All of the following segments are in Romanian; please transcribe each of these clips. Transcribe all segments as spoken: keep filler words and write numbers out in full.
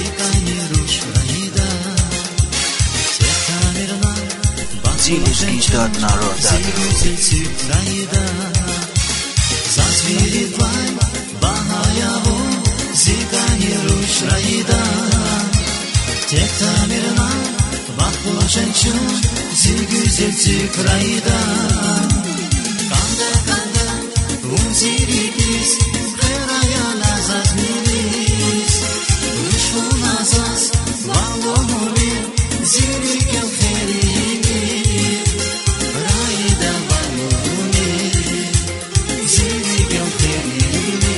Zilewski dot naroda Zazviri tvoj bahayavo zikani rush raida Tekta mirna bakpoşençu zilgüzel zikrayda Kanda kanda umzirikis kheraya nazaz milis Rushvu nazaz valomori zirikel kherimi Raida valomori zirikel kherimi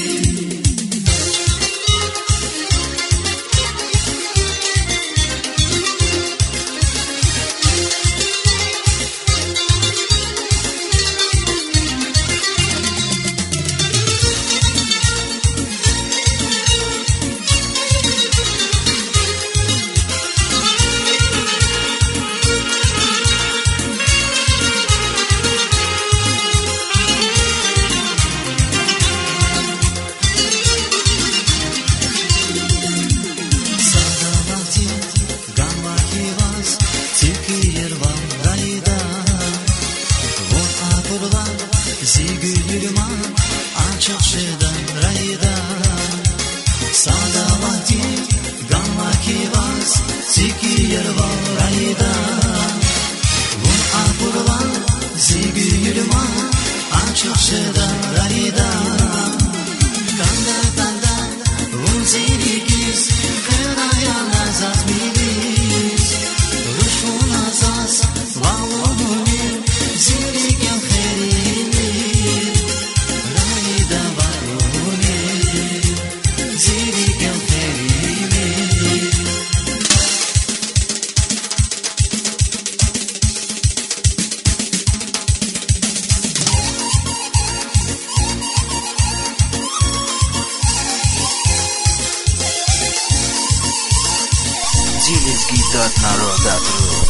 Zigülman açık şedan rayda Sadavati gamma kivas zikir var rayda Vun apurvan zigülman açık şedan rayda Kanda kanda vun zirikis kıraya nazaz milis Ruşu nazaz valomuni ziriken kheri Zilewski dot naroda